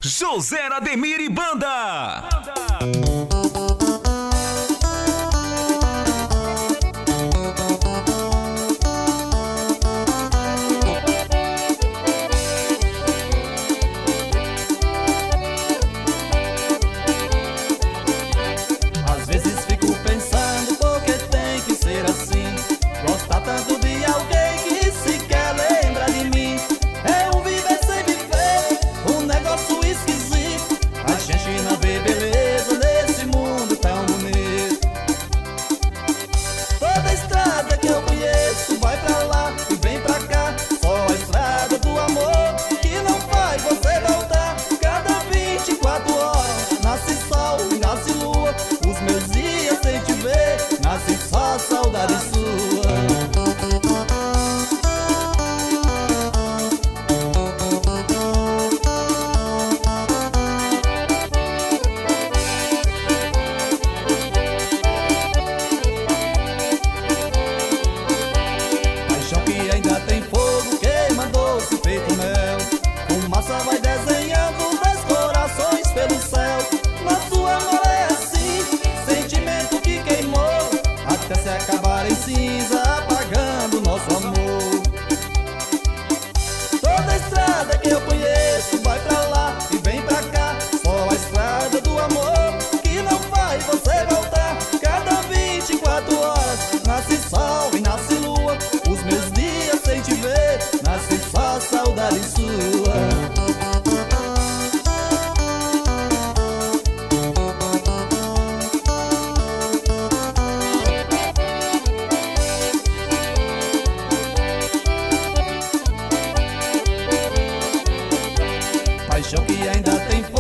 José Ademir e Banda. Às vezes fico pensando por que tem que ser assim. Gostar tanto de alguém que sequer lembra de mim. É um viver sem viver, um negócio esquisito. A gente não vê beleza nesse mundo tão bonito. Toda estrada que eu conheço vai pra lá e vem pra cá. Só a estrada do amor que não faz você voltar. Cada 24 horas nasce sol e nasce lua. Os meus dias sem te ver, nasce só saudade sua. Paixão que ainda tem fogo, queima doce feito mel. Fumaça vai desenhando 10 corações pelo céu. Nosso amor é assim, sentimento que queimou até se acabar em cinza, apagando nosso amor. Toda estrada que eu conheço vai pra lá e vem pra cá. Só a estrada do amor que não faz você voltar. Cada 24 horas nasce sol e nasce lua. Os meus dias sem te ver, nasce só saudade sua. Paixão que ainda tem